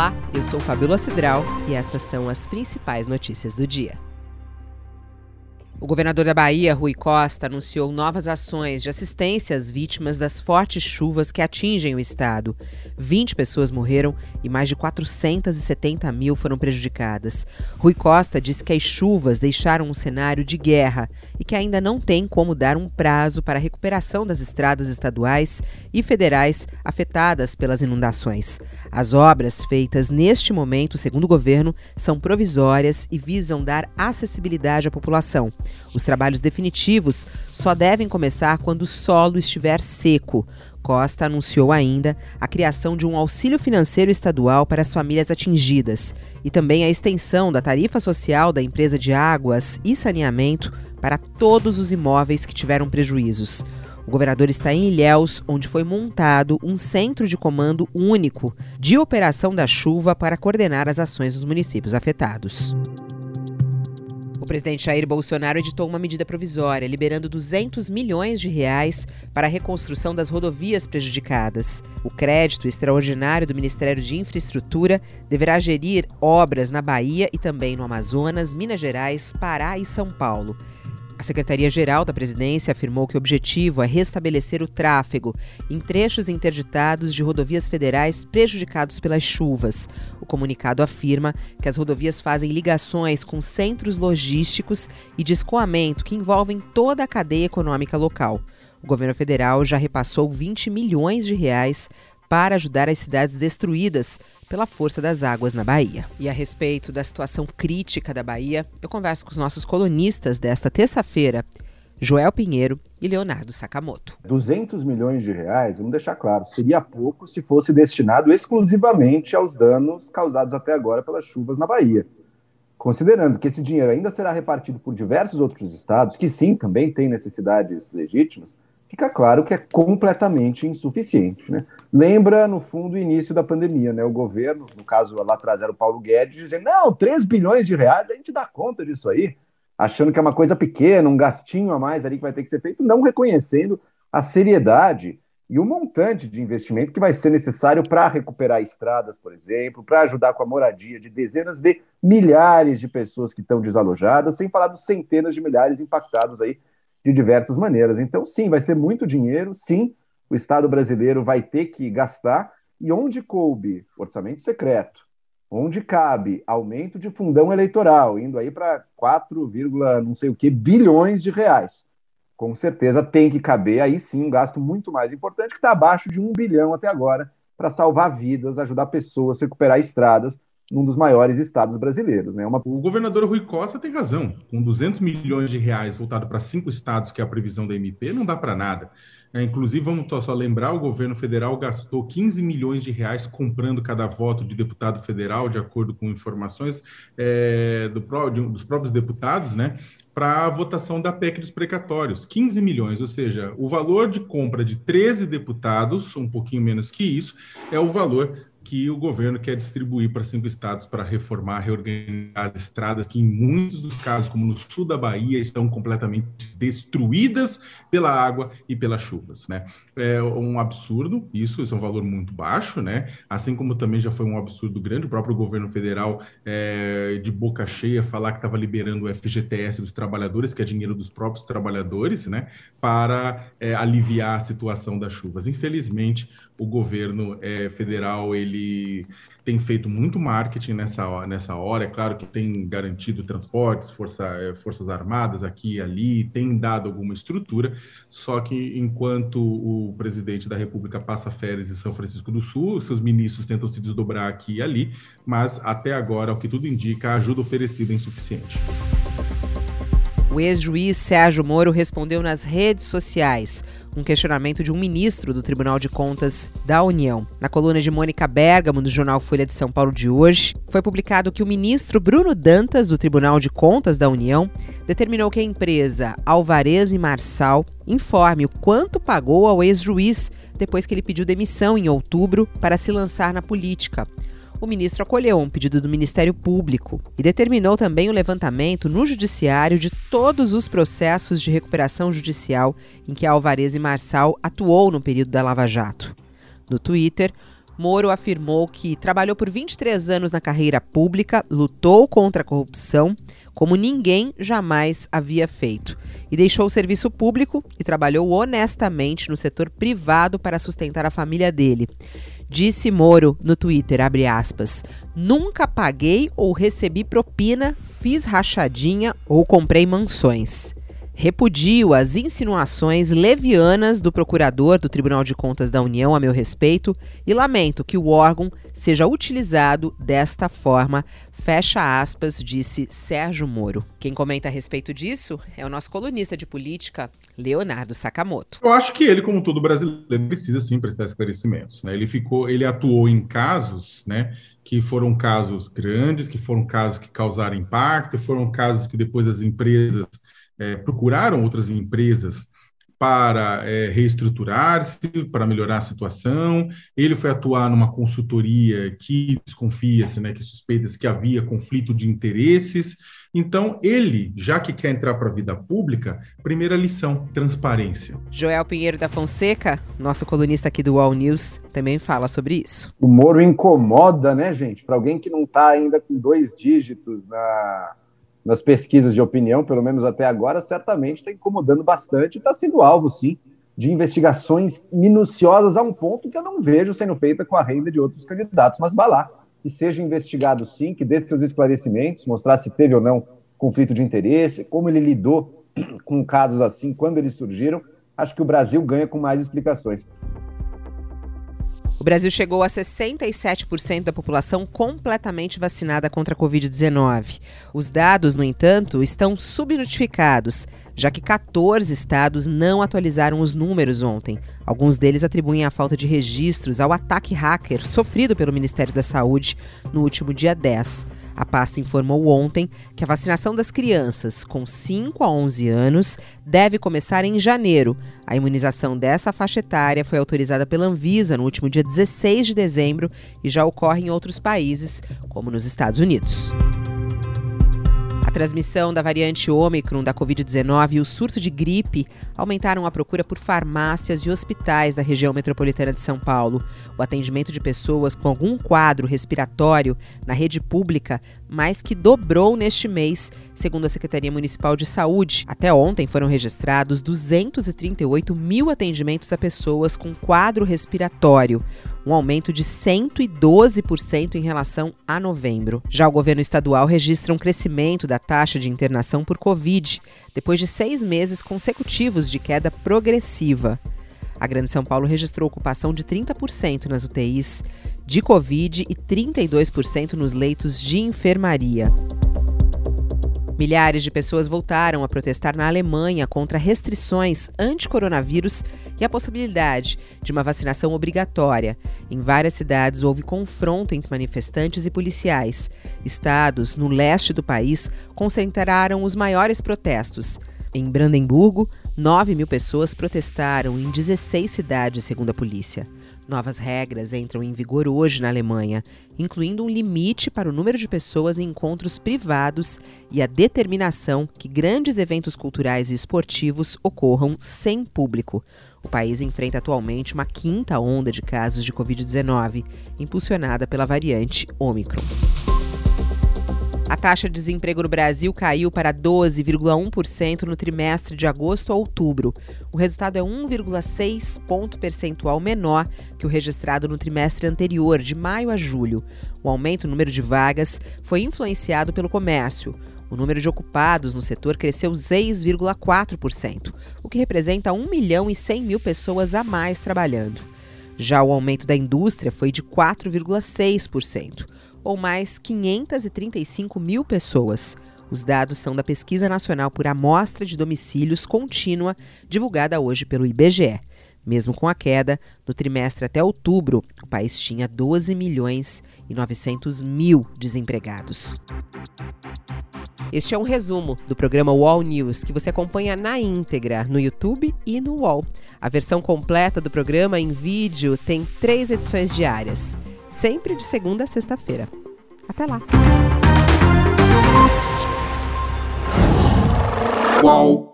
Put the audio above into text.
Olá, eu sou Fabíola Cidral e estas são as principais notícias do dia. O governador da Bahia, Rui Costa, anunciou novas ações de assistência às vítimas das fortes chuvas que atingem o estado. 20 pessoas morreram e mais de 470 mil foram prejudicadas. Rui Costa disse que as chuvas deixaram um cenário de guerra e que ainda não tem como dar um prazo para a recuperação das estradas estaduais e federais afetadas pelas inundações. As obras feitas neste momento, segundo o governo, são provisórias e visam dar acessibilidade à população. Os trabalhos definitivos só devem começar quando o solo estiver seco. Costa anunciou ainda a criação de um auxílio financeiro estadual para as famílias atingidas e também a extensão da tarifa social da empresa de águas e saneamento para todos os imóveis que tiveram prejuízos. O governador está em Ilhéus, onde foi montado um centro de comando único de operação da chuva para coordenar as ações dos municípios afetados. O presidente Jair Bolsonaro editou uma medida provisória liberando 200 milhões de reais para a reconstrução das rodovias prejudicadas. O crédito extraordinário do Ministério de Infraestrutura deverá gerir obras na Bahia e também no Amazonas, Minas Gerais, Pará e São Paulo. A Secretaria-Geral da Presidência afirmou que o objetivo é restabelecer o tráfego em trechos interditados de rodovias federais prejudicados pelas chuvas. O comunicado afirma que as rodovias fazem ligações com centros logísticos e de escoamento que envolvem toda a cadeia econômica local. O governo federal já repassou 20 milhões de reais para ajudar as cidades destruídas pela força das águas na Bahia. E a respeito da situação crítica da Bahia, eu converso com os nossos colunistas desta terça-feira, Joel Pinheiro e Leonardo Sakamoto. 200 milhões de reais, vamos deixar claro, seria pouco se fosse destinado exclusivamente aos danos causados até agora pelas chuvas na Bahia. Considerando que esse dinheiro ainda será repartido por diversos outros estados, que sim, também têm necessidades legítimas, fica claro que é completamente insuficiente, né? Lembra, no fundo, o início da pandemia, né? O governo, no caso lá atrás era o Paulo Guedes, dizendo, não, 3 bilhões de reais, a gente dá conta disso aí, achando que é uma coisa pequena, um gastinho a mais ali que vai ter que ser feito, não reconhecendo a seriedade e o montante de investimento que vai ser necessário para recuperar estradas, por exemplo, para ajudar com a moradia de dezenas de milhares de pessoas que estão desalojadas, sem falar dos centenas de milhares impactados aí de diversas maneiras. Então, sim, vai ser muito dinheiro, sim, o Estado brasileiro vai ter que gastar, e onde coube orçamento secreto, onde cabe aumento de fundão eleitoral, indo aí para 4, não sei o que, bilhões de reais. Com certeza tem que caber, aí sim, um gasto muito mais importante, que está abaixo de 1 bilhão até agora, para salvar vidas, ajudar pessoas a recuperar estradas, num dos maiores estados brasileiros, né? O governador Rui Costa tem razão. Com 200 milhões de reais voltado para 5 estados, que é a previsão da MP, não dá para nada. Inclusive, vamos só lembrar, o governo federal gastou 15 milhões de reais comprando cada voto de deputado federal, de acordo com informações dos próprios deputados, né, para a votação da PEC dos precatórios. 15 milhões, ou seja, o valor de compra de 13 deputados, um pouquinho menos que isso, é o valor que o governo quer distribuir para 5 estados para reformar, reorganizar as estradas que, em muitos dos casos, como no sul da Bahia, estão completamente destruídas pela água e pelas chuvas, né? É um absurdo, isso é um valor muito baixo, né? Assim como também já foi um absurdo grande, o próprio governo federal, de boca cheia, falar que estava liberando o FGTS dos trabalhadores, que é dinheiro dos próprios trabalhadores, né? Para aliviar a situação das chuvas. Infelizmente, o governo federal, ele tem feito muito marketing nessa hora. É claro que tem garantido transportes, forças armadas aqui e ali, tem dado alguma estrutura, só que enquanto o presidente da República passa férias em São Francisco do Sul, seus ministros tentam se desdobrar aqui e ali, mas até agora, o que tudo indica, a ajuda oferecida é insuficiente. O ex-juiz Sérgio Moro respondeu nas redes sociais um questionamento de um ministro do Tribunal de Contas da União. Na coluna de Mônica Bergamo, do jornal Folha de São Paulo de hoje, foi publicado que o ministro Bruno Dantas, do Tribunal de Contas da União, determinou que a empresa Alvarez e Marçal informe o quanto pagou ao ex-juiz depois que ele pediu demissão em outubro para se lançar na política. O ministro acolheu um pedido do Ministério Público e determinou também o levantamento no Judiciário de todos os processos de recuperação judicial em que a Alvarez e Marçal atuou no período da Lava Jato. No Twitter, Moro afirmou que trabalhou por 23 anos na carreira pública, lutou contra a corrupção, como ninguém jamais havia feito, e deixou o serviço público e trabalhou honestamente no setor privado para sustentar a família dele. Disse Moro no Twitter, abre aspas, nunca paguei ou recebi propina, fiz rachadinha ou comprei mansões. Repudio as insinuações levianas do procurador do Tribunal de Contas da União a meu respeito e lamento que o órgão seja utilizado desta forma, fecha aspas, disse Sérgio Moro. Quem comenta a respeito disso é o nosso colunista de política, Leonardo Sakamoto. Eu acho que ele, como todo brasileiro, precisa sim prestar esclarecimentos, né? Ele atuou em casos, né, que foram casos grandes, que foram casos que causaram impacto, foram casos que depois as empresas procuraram outras empresas para reestruturar-se, para melhorar a situação. Ele foi atuar numa consultoria que desconfia-se, né, que suspeita-se que havia conflito de interesses. Então, ele, já que quer entrar para a vida pública, primeira lição, transparência. Joel Pinheiro da Fonseca, nosso colunista aqui do UOL News, também fala sobre isso. O Moro incomoda, né, gente? Para alguém que não está ainda com 2 dígitos nas pesquisas de opinião, pelo menos até agora, certamente está incomodando bastante e está sendo alvo, sim, de investigações minuciosas a um ponto que eu não vejo sendo feita com a renda de outros candidatos. Mas vá lá, que seja investigado, sim, que dê seus esclarecimentos, mostrar se teve ou não conflito de interesse, como ele lidou com casos assim, quando eles surgiram. Acho que o Brasil ganha com mais explicações. O Brasil chegou a 67% da população completamente vacinada contra a Covid-19. Os dados, no entanto, estão subnotificados, já que 14 estados não atualizaram os números ontem. Alguns deles atribuem a falta de registros ao ataque hacker sofrido pelo Ministério da Saúde no último dia 10. A pasta informou ontem que a vacinação das crianças com 5 a 11 anos deve começar em janeiro. A imunização dessa faixa etária foi autorizada pela Anvisa no último dia 16 de dezembro e já ocorre em outros países, como nos Estados Unidos. A transmissão da variante Ômicron da Covid-19 e o surto de gripe aumentaram a procura por farmácias e hospitais da região metropolitana de São Paulo. O atendimento de pessoas com algum quadro respiratório na rede pública mais que dobrou neste mês, segundo a Secretaria Municipal de Saúde. Até ontem foram registrados 238 mil atendimentos a pessoas com quadro respiratório, um aumento de 112% em relação a novembro. Já o governo estadual registra um crescimento da taxa de internação por Covid, depois de 6 meses consecutivos de queda progressiva. A Grande São Paulo registrou ocupação de 30% nas UTIs de Covid e 32% nos leitos de enfermaria. Milhares de pessoas voltaram a protestar na Alemanha contra restrições anti-coronavírus e a possibilidade de uma vacinação obrigatória. Em várias cidades houve confronto entre manifestantes e policiais. Estados no leste do país concentraram os maiores protestos. Em Brandemburgo, 9 mil pessoas protestaram em 16 cidades, segundo a polícia. Novas regras entram em vigor hoje na Alemanha, incluindo um limite para o número de pessoas em encontros privados e a determinação que grandes eventos culturais e esportivos ocorram sem público. O país enfrenta atualmente uma 5ª onda de casos de Covid-19, impulsionada pela variante Ômicron. A taxa de desemprego no Brasil caiu para 12,1% no trimestre de agosto a outubro. O resultado é 1,6 ponto percentual menor que o registrado no trimestre anterior, de maio a julho. O aumento no número de vagas foi influenciado pelo comércio. O número de ocupados no setor cresceu 6,4%, o que representa 1.100.000 pessoas a mais trabalhando. Já o aumento da indústria foi de 4,6%. ou mais 535 mil pessoas. Os dados são da Pesquisa Nacional por Amostra de Domicílios Contínua, divulgada hoje pelo IBGE. Mesmo com a queda, no trimestre até outubro, o país tinha 12.900.000 desempregados. Este é um resumo do programa UOL News, que você acompanha na íntegra no YouTube e no UOL. A versão completa do programa em vídeo tem 3 edições diárias, sempre de segunda a sexta-feira. Até lá! UOL.